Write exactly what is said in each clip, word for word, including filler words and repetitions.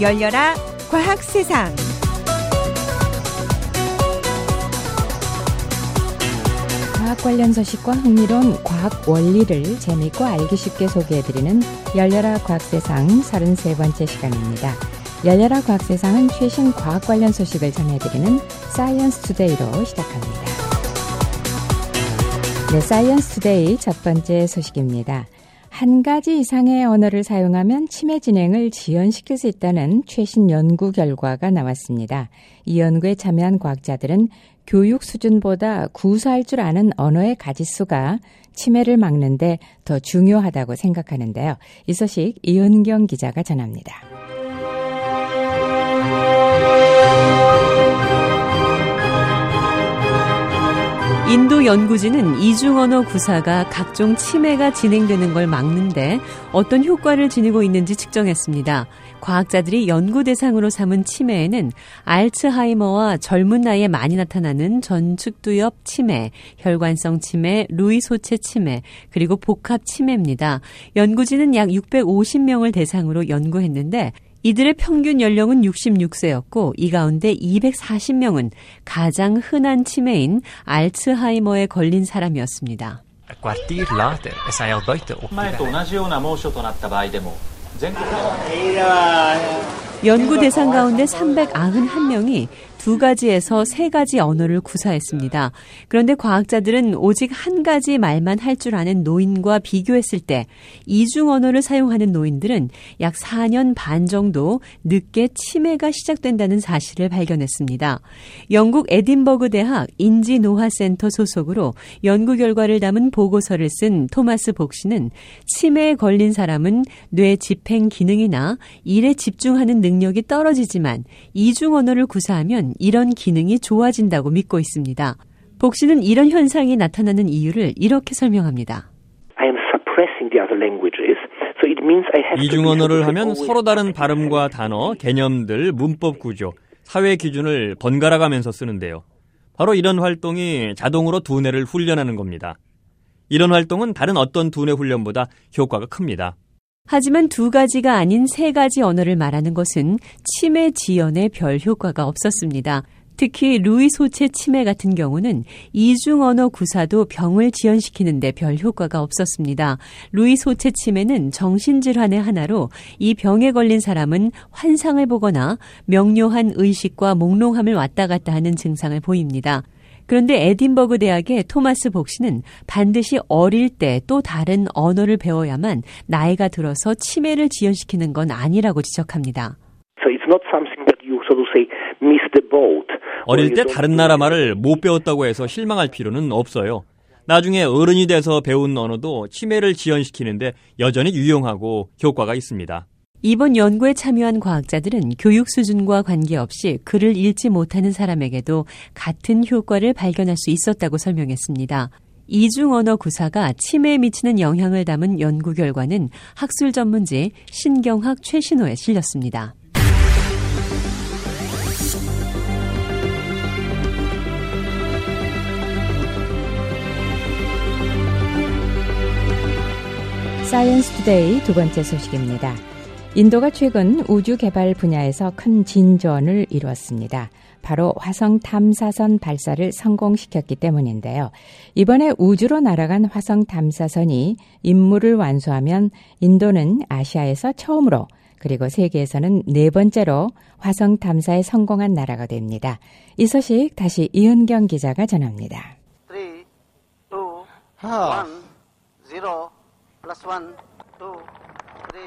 열려라 과학 세상. 과학 관련 소식과 흥미로운 과학 원리를 재미있고 알기 쉽게 소개해드리는 열려라 과학세상 서른세 번째 시간입니다. 열려라 과학세상은 최신 과학 관련 소식을 전해드리는 사이언스 투데이로 시작합니다. 네, 사이언스 투데이 첫 번째 소식입니다. 한 가지 이상의 언어를 사용하면 치매 진행을 지연시킬 수 있다는 최신 연구 결과가 나왔습니다. 이 연구에 참여한 과학자들은 교육 수준보다 구사할 줄 아는 언어의 가짓수가 치매를 막는 데 더 중요하다고 생각하는데요. 이 소식 이은경 기자가 전합니다. 인도 연구진은 이중언어 구사가 각종 치매가 진행되는 걸 막는데 어떤 효과를 지니고 있는지 측정했습니다. 과학자들이 연구 대상으로 삼은 치매에는 알츠하이머와 젊은 나이에 많이 나타나는 전축두엽 치매, 혈관성 치매, 루이 소체 치매, 그리고 복합 치매입니다. 연구진은 약 육백오십 명을 대상으로 연구했는데 이들의 평균 연령은 육십육 세였고 이 가운데 이백사십 명은 가장 흔한 치매인 알츠하이머에 걸린 사람이었습니다. 연구 대상 가운데 삼백구십일 명이 두 가지에서 세 가지 언어를 구사했습니다. 그런데 과학자들은 오직 한 가지 말만 할 줄 아는 노인과 비교했을 때 이중 언어를 사용하는 노인들은 약 사 년 반 정도 늦게 치매가 시작된다는 사실을 발견했습니다. 영국 에딘버그 대학 인지노화센터 소속으로 연구 결과를 담은 보고서를 쓴 토마스 복씨는 치매에 걸린 사람은 뇌 집행 기능이나 일에 집중하는 능력이 떨어지지만 이중 언어를 구사하면 이런 기능이 좋아진다고 믿고 있습니다. 복 씨는 이런 현상이 나타나는 이유를 이렇게 설명합니다. 이중 언어를 하면 서로 다른 발음과 단어, 개념들, 문법 구조, 사회 기준을 번갈아가면서 쓰는데요. 바로 이런 활동이 자동으로 두뇌를 훈련하는 겁니다. 이런 활동은 다른 어떤 두뇌 훈련보다 효과가 큽니다. 하지만 두 가지가 아닌 세 가지 언어를 말하는 것은 치매 지연에 별 효과가 없었습니다. 특히 루이 소체 치매 같은 경우는 이중 언어 구사도 병을 지연시키는데 별 효과가 없었습니다. 루이 소체 치매는 정신질환의 하나로 이 병에 걸린 사람은 환상을 보거나 명료한 의식과 몽롱함을 왔다 갔다 하는 증상을 보입니다. 그런데 에딘버그 대학의 토마스 복씨는 반드시 어릴 때 또 다른 언어를 배워야만 나이가 들어서 치매를 지연시키는 건 아니라고 지적합니다. So it's not something that you sort of say miss the boat. 어릴 때 다른 나라 말을 못 배웠다고 해서 실망할 필요는 없어요. 나중에 어른이 돼서 배운 언어도 치매를 지연시키는데 여전히 유용하고 효과가 있습니다. 이번 연구에 참여한 과학자들은 교육 수준과 관계없이 글을 읽지 못하는 사람에게도 같은 효과를 발견할 수 있었다고 설명했습니다. 이중 언어 구사가 치매에 미치는 영향을 담은 연구 결과는 학술 전문지 신경학 최신호에 실렸습니다. 사이언스 투데이 두 번째 소식입니다. 인도가 최근 우주 개발 분야에서 큰 진전을 이루었습니다. 바로 화성 탐사선 발사를 성공시켰기 때문인데요. 이번에 우주로 날아간 화성 탐사선이 임무를 완수하면 인도는 아시아에서 처음으로 그리고 세계에서는 네 번째로 화성 탐사에 성공한 나라가 됩니다. 이 소식 다시 이은경 기자가 전합니다. 삼, 이, 일, zero, plus one, two, three.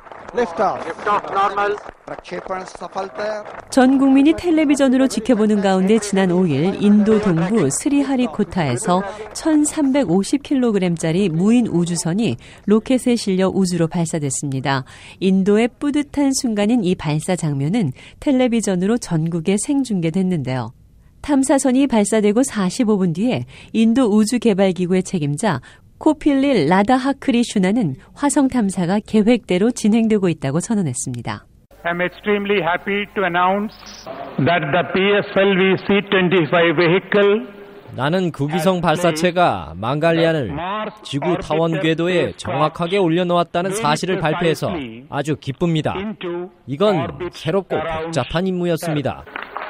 전 국민이 텔레비전으로 지켜보는 가운데 지난 오 일 인도 동부 스리하리코타에서 천삼백오십 킬로그램짜리 무인 우주선이 로켓에 실려 우주로 발사됐습니다. 인도의 뿌듯한 순간인 이 발사 장면은 텔레비전으로 전국에 생중계됐는데요. 탐사선이 발사되고 사십오 분 뒤에 인도 우주개발기구의 책임자 코필릴 라다하크리슈나는 화성 탐사가 계획대로 진행되고 있다고 선언했습니다. I'm extremely happy to announce that the P S L V C twenty-five vehicle 나는 구기성 발사체가 망갈리안을 지구 타원 궤도에 정확하게 올려놓았다는 사실을 발표해서 아주 기쁩니다. 이건 새롭고 복잡한 임무였습니다.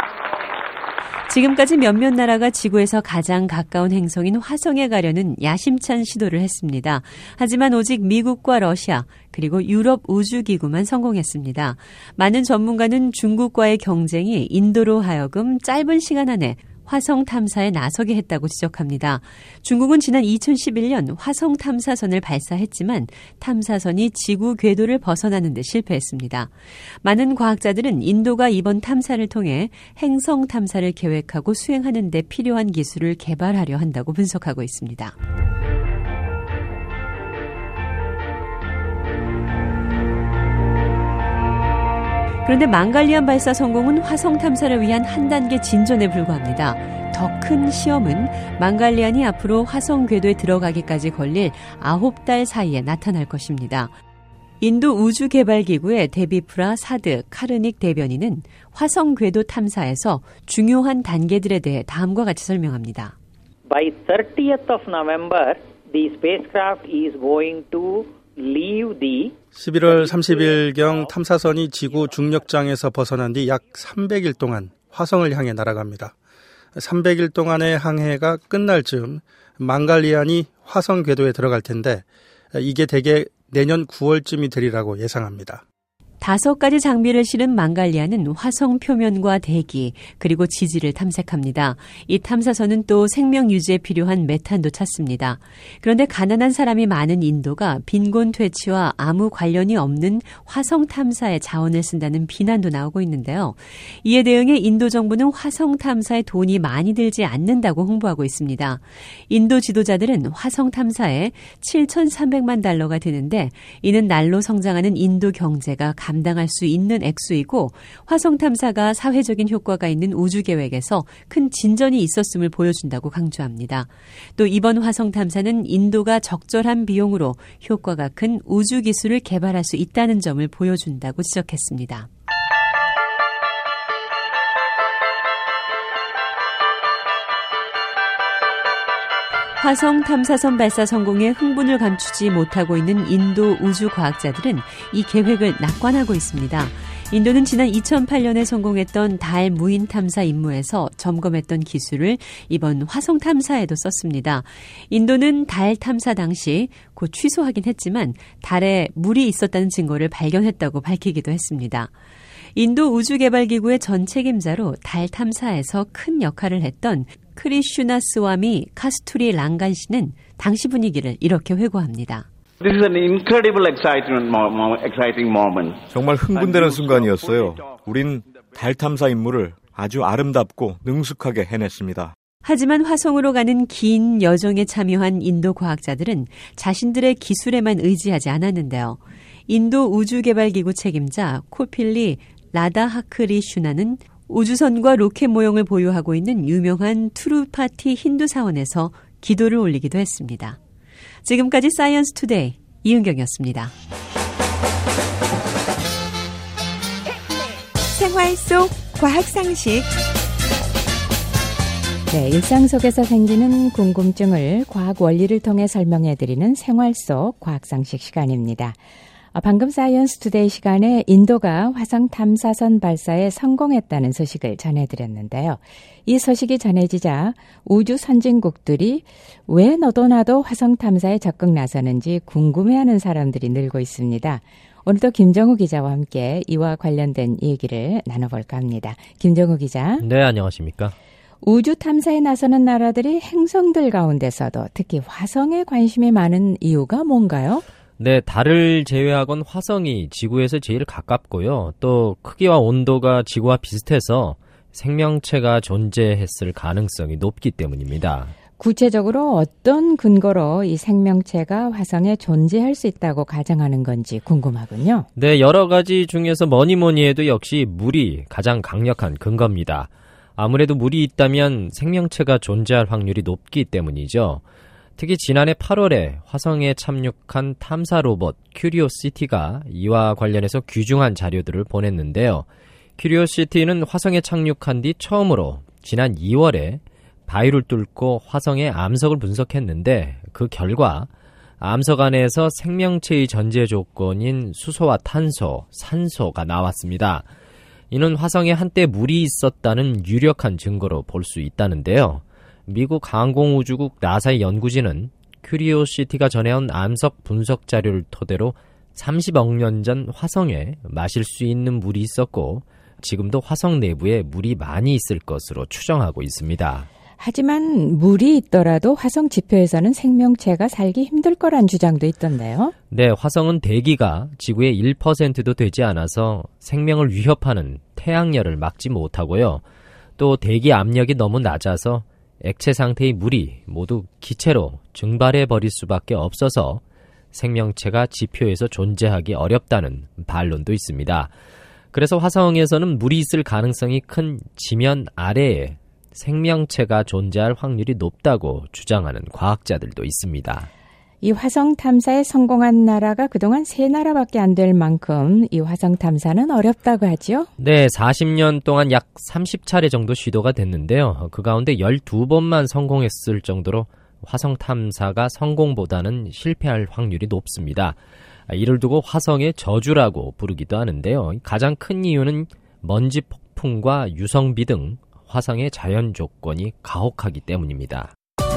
지금까지 몇몇 나라가 지구에서 가장 가까운 행성인 화성에 가려는 야심찬 시도를 했습니다. 하지만 오직 미국과 러시아 그리고 유럽 우주기구만 성공했습니다. 많은 전문가는 중국과의 경쟁이 인도로 하여금 짧은 시간 안에 화성 탐사에 나서게 했다고 지적합니다. 중국은 지난 이천십일 년 화성 탐사선을 발사했지만 탐사선이 지구 궤도를 벗어나는 데 실패했습니다. 많은 과학자들은 인도가 이번 탐사를 통해 행성 탐사를 계획하고 수행하는 데 필요한 기술을 개발하려 한다고 분석하고 있습니다. 그런데 망갈리안 발사 성공은 화성 탐사를 위한 한 단계 진전에 불과합니다. 더 큰 시험은 망갈리안이 앞으로 화성 궤도에 들어가기까지 걸릴 아홉 달 사이에 나타날 것입니다. 인도 우주개발기구의 데비프라 사드 카르닉 대변인은 화성 궤도 탐사에서 중요한 단계들에 대해 다음과 같이 설명합니다. By thirtieth of November, the spacecraft is going to leave the 십일월 삼십일경 탐사선이 지구 중력장에서 벗어난 뒤 약 삼백 일 동안 화성을 향해 날아갑니다. 삼백 일 동안의 항해가 끝날 즈음 망갈리안이 화성 궤도에 들어갈 텐데 이게 대개 내년 구월쯤이 되리라고 예상합니다. 다섯 가지 장비를 실은 망갈리안은 화성 표면과 대기 그리고 지지를 탐색합니다. 이 탐사선은 또 생명 유지에 필요한 메탄도 찾습니다. 그런데 가난한 사람이 많은 인도가 빈곤 퇴치와 아무 관련이 없는 화성 탐사에 자원을 쓴다는 비난도 나오고 있는데요. 이에 대응해 인도 정부는 화성 탐사에 돈이 많이 들지 않는다고 홍보하고 있습니다. 인도 지도자들은 화성 탐사에 칠천삼백만 달러가 드는데 이는 날로 성장하는 인도 경제가 감당할 수 있는 액수이고 화성 탐사가 사회적인 효과가 있는 우주 계획에서 큰 진전이 있었음을 보여준다고 강조합니다. 또 이번 화성 탐사는 인도가 적절한 비용으로 효과가 큰 우주 기술을 개발할 수 있다는 점을 보여준다고 지적했습니다. 화성 탐사선 발사 성공에 흥분을 감추지 못하고 있는 인도 우주 과학자들은 이 계획을 낙관하고 있습니다. 인도는 지난 이천팔 년에 성공했던 달 무인 탐사 임무에서 점검했던 기술을 이번 화성 탐사에도 썼습니다. 인도는 달 탐사 당시 곧 취소하긴 했지만 달에 물이 있었다는 증거를 발견했다고 밝히기도 했습니다. 인도 우주개발기구의 전 책임자로 달 탐사에서 큰 역할을 했던 크리슈나스와미 카스투리 랑간 씨는 당시 분위기를 이렇게 회고합니다. This is an incredible exciting moment. 정말 흥분되는 순간이었어요. 우린 달 탐사 임무를 아주 아름답고 능숙하게 해냈습니다. 하지만 화성으로 가는 긴 여정에 참여한 인도 과학자들은 자신들의 기술에만 의지하지 않았는데요. 인도 우주개발기구 책임자 코필리 라다하크리슈나는 우주선과 로켓 모형을 보유하고 있는 유명한 투루파티 힌두 사원에서 기도를 올리기도 했습니다. 지금까지 사이언스 투데이 이은경이었습니다. 생활 속 과학 상식. 네, 일상 속에서 생기는 궁금증을 과학 원리를 통해 설명해드리는 생활 속 과학 상식 시간입니다. 방금 사이언스 투데이 시간에 인도가 화성 탐사선 발사에 성공했다는 소식을 전해드렸는데요. 이 소식이 전해지자 우주 선진국들이 왜 너도 나도 화성 탐사에 적극 나서는지 궁금해하는 사람들이 늘고 있습니다. 오늘도 김정우 기자와 함께 이와 관련된 얘기를 나눠볼까 합니다. 김정우 기자. 네, 안녕하십니까. 우주 탐사에 나서는 나라들이 행성들 가운데서도 특히 화성에 관심이 많은 이유가 뭔가요? 네, 달을 제외하곤 화성이 지구에서 제일 가깝고요. 또 크기와 온도가 지구와 비슷해서 생명체가 존재했을 가능성이 높기 때문입니다. 구체적으로 어떤 근거로 이 생명체가 화성에 존재할 수 있다고 가정하는 건지 궁금하군요. 네, 여러 가지 중에서 뭐니 뭐니 해도 역시 물이 가장 강력한 근거입니다. 아무래도 물이 있다면 생명체가 존재할 확률이 높기 때문이죠. 특히 지난해 팔월에 화성에 참육한 탐사 로봇 큐리오시티가 이와 관련해서 귀중한 자료들을 보냈는데요. 큐리오시티는 화성에 착륙한 뒤 처음으로 지난 이월에 바위를 뚫고 화성의 암석을 분석했는데 그 결과 암석 안에서 생명체의 전제 조건인 수소와 탄소, 산소가 나왔습니다. 이는 화성에 한때 물이 있었다는 유력한 증거로 볼 수 있다는데요. 미국 항공우주국 나사의 연구진은 큐리오시티가 전해온 암석 분석 자료를 토대로 삼십억 년 전 화성에 마실 수 있는 물이 있었고 지금도 화성 내부에 물이 많이 있을 것으로 추정하고 있습니다. 하지만 물이 있더라도 화성 지표에서는 생명체가 살기 힘들 거란 주장도 있던데요. 네, 화성은 대기가 지구의 일 퍼센트도 되지 않아서 생명을 위협하는 태양열을 막지 못하고요. 또 대기 압력이 너무 낮아서 액체 상태의 물이 모두 기체로 증발해 버릴 수밖에 없어서 생명체가 지표에서 존재하기 어렵다는 반론도 있습니다. 그래서 화성에서는 물이 있을 가능성이 큰 지면 아래에 생명체가 존재할 확률이 높다고 주장하는 과학자들도 있습니다. 이 화성 탐사에 성공한 나라가 그동안 세 나라밖에 안 될 만큼 이 화성 탐사는 어렵다고 하죠? 네, 사십 년 동안 약 삼십 차례 정도 시도가 됐는데요. 그 가운데 열두 번만 성공했을 정도로 화성 탐사가 성공보다는 실패할 확률이 높습니다. 이를 두고 화성의 저주라고 부르기도 하는데요. 가장 큰 이유는 먼지 폭풍과 유성비 등 화성의 자연 조건이 가혹하기 때문입니다.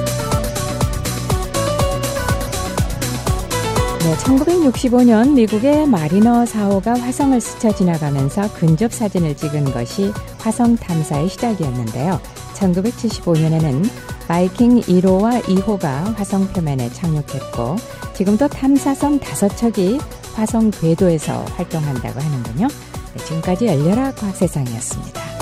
네, 천구백육십오 년 미국의 마리너 사 호가 화성을 스쳐 지나가면서 근접 사진을 찍은 것이 화성 탐사의 시작이었는데요. 천구백칠십오 년에는 바이킹 일 호와 이 호가 화성 표면에 착륙했고 지금도 탐사선 다섯 척이 화성 궤도에서 활동한다고 하는군요. 네, 지금까지 열려라 과학세상이었습니다.